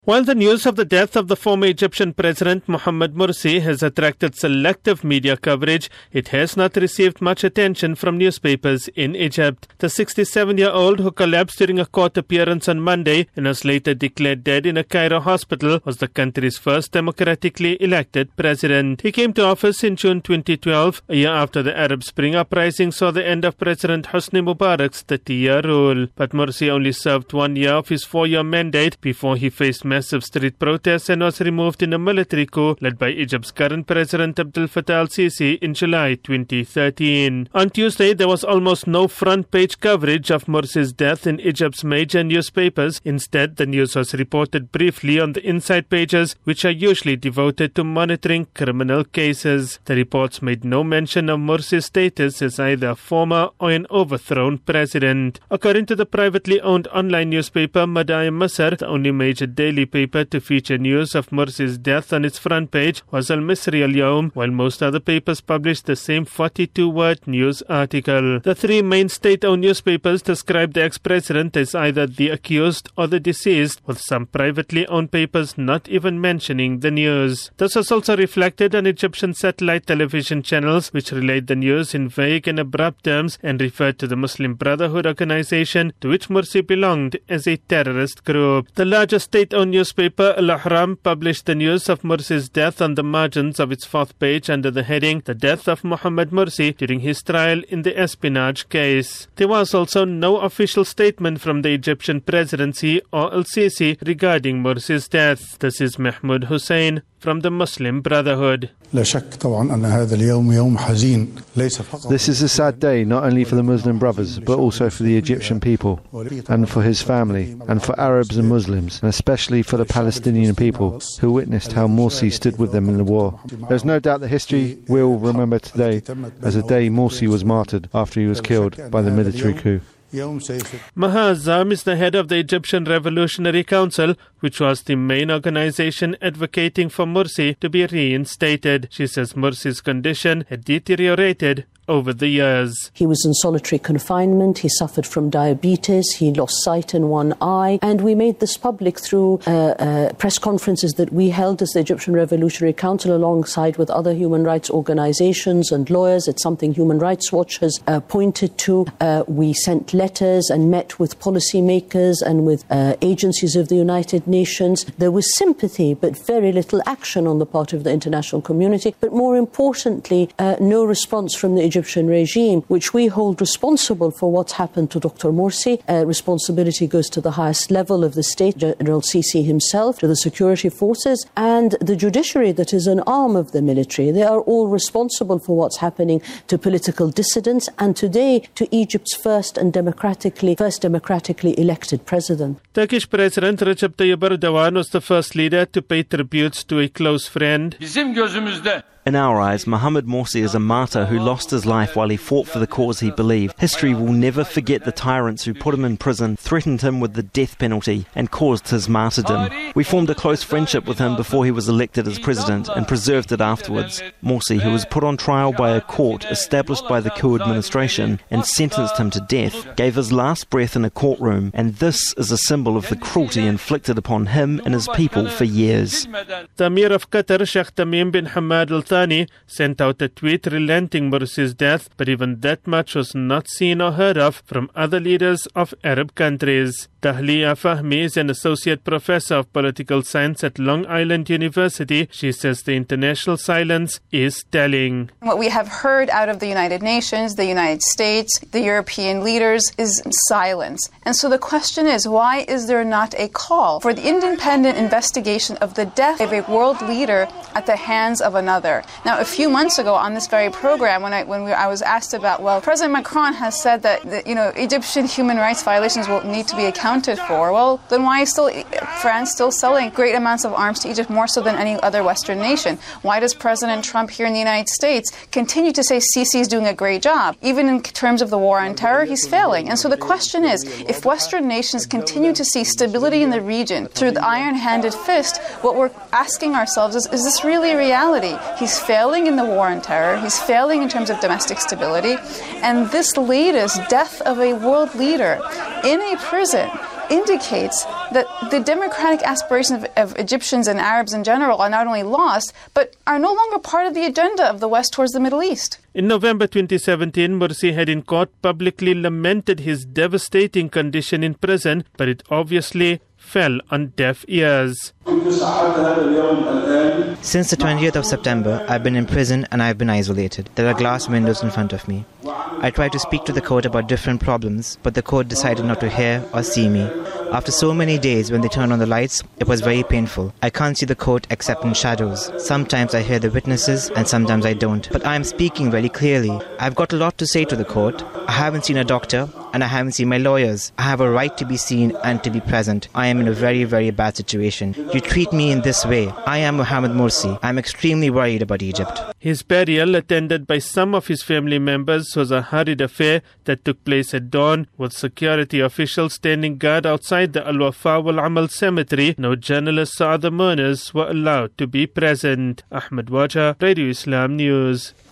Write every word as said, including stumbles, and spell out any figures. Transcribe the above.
While the news of the death of the former Egyptian President Mohamed Morsi has attracted selective media coverage, it has not received much attention from newspapers in Egypt. The sixty-seven-year-old who collapsed during a court appearance on Monday and was later declared dead in a Cairo hospital was the country's first democratically elected president. He came to office in June twenty twelve, a year after the Arab Spring uprising saw the end of President Hosni Mubarak's thirty-year rule. But Morsi only served one year of his four-year mandate before he faced massive street protests and was removed in a military coup led by Egypt's current president Abdel Fattah al-Sisi in July twenty thirteen. On Tuesday, there was almost no front-page coverage of Morsi's death in Egypt's major newspapers. Instead, the news was reported briefly on the inside pages, which are usually devoted to monitoring criminal cases. The reports made no mention of Morsi's status as either a former or an overthrown president. According to the privately owned online newspaper Madai Masr, the only major daily paper to feature news of Morsi's death on its front page was Al-Misri Al-Yawm, while most other papers published the same forty-two word news article. The three main state-owned newspapers described the ex-president as either the accused or the deceased, with some privately owned papers not even mentioning the news. This was also reflected on Egyptian satellite television channels, which relayed the news in vague and abrupt terms and referred to the Muslim Brotherhood organization to which Morsi belonged as a terrorist group. The largest state-owned newspaper Al-Ahram published the news of Morsi's death on the margins of its fourth page under the heading The Death of Mohamed Morsi during his trial in the espionage case. There was also no official statement from the Egyptian presidency or Al-Sisi regarding Morsi's death. This is Mahmoud Hussein from the Muslim Brotherhood. This is a sad day not only for the Muslim brothers but also for the Egyptian people and for his family and for Arabs and Muslims, and especially for the Palestinian people who witnessed how Morsi stood with them in the war. There's no doubt that history will remember today as a day Morsi was martyred after he was killed by the military coup. Maha Azam is the head of the Egyptian Revolutionary Council, which was the main organization advocating for Morsi to be reinstated. She says Morsi's condition had deteriorated over the years. He was in solitary confinement, he suffered from diabetes, he lost sight in one eye, and we made this public through uh, uh, press conferences that we held as the Egyptian Revolutionary Council alongside with other human rights organizations and lawyers. It's something Human Rights Watch has uh, pointed to. Uh, we sent letters and met with policymakers and with uh, agencies of the United Nations. There was sympathy but very little action on the part of the international community, but more importantly, uh, no response from the Egyptian regime, which we hold responsible for what's happened to Doctor Morsi. Uh, responsibility goes to the highest level of the state, General Sisi himself, to the security forces, and the judiciary that is an arm of the military. They are all responsible for what's happening to political dissidents and today to Egypt's first and democratically first democratically elected president. Turkish President Recep Tayyip Erdogan was the first leader to pay tributes to a close friend. Bizim gözümüzde In our eyes, Mohamed Morsi is a martyr who lost his life while he fought for the cause he believed. History will never forget the tyrants who put him in prison, threatened him with the death penalty, and caused his martyrdom. We formed a close friendship with him before he was elected as president and preserved it afterwards. Morsi, who was put on trial by a court established by the coup administration and sentenced him to death, gave his last breath in a courtroom, and this is a symbol of the cruelty inflicted upon him and his people for years. The Emir of Qatar, Sheikh Tamim bin Hamad Al Thani, sent out a tweet relenting Morsi's death, but even that much was not seen or heard of from other leaders of Arab countries. Tahliya Fahmi is an associate professor of political science at Long Island University. She says the international silence is telling. What we have heard out of the United Nations, the United States, the European leaders is silence. And so the question is, why is there not a call for the independent investigation of the death of a world leader at the hands of another? Now, a few months ago on this very program, when I when we, I was asked about, well, President Macron has said that, that you know Egyptian human rights violations will need to be accounted for. Well, then why is still France still selling great amounts of arms to Egypt, more so than any other Western nation? Why does President Trump here in the United States continue to say Sisi is doing a great job? Even in terms of the war on terror, he's failing. And so the question is, if Western nations continue to see stability in the region through the iron-handed fist, what we're asking ourselves is, is this really reality? He's failing in the war on terror. He's failing in terms of domestic stability. And this latest death of a world leader in a prison indicates that the democratic aspirations of, of Egyptians and Arabs in general are not only lost, but are no longer part of the agenda of the West towards the Middle East. In November twenty seventeen, Morsi had in court publicly lamented his devastating condition in prison, but it obviously fell on deaf ears. Since the twentieth of September, I've been in prison and I've been isolated. There are glass windows in front of me. I tried to speak to the court about different problems, but the court decided not to hear or see me. After so many days, when they turned on the lights, it was very painful. I can't see the court except in shadows. Sometimes I hear the witnesses and sometimes I don't. But I am speaking very clearly. I've got a lot to say to the court. I haven't seen a doctor and I haven't seen my lawyers. I have a right to be seen and to be present. I am in a very, very bad situation. You treat me in this way. I am Mohamed Morsi. I'm extremely worried about Egypt. His burial, attended by some of his family members, was a hurried affair that took place at dawn, with security officials standing guard outside the Al Wafa Wal Amal cemetery. No journalists or other mourners were allowed to be present. Ahmed Wajah, Radio Islam News.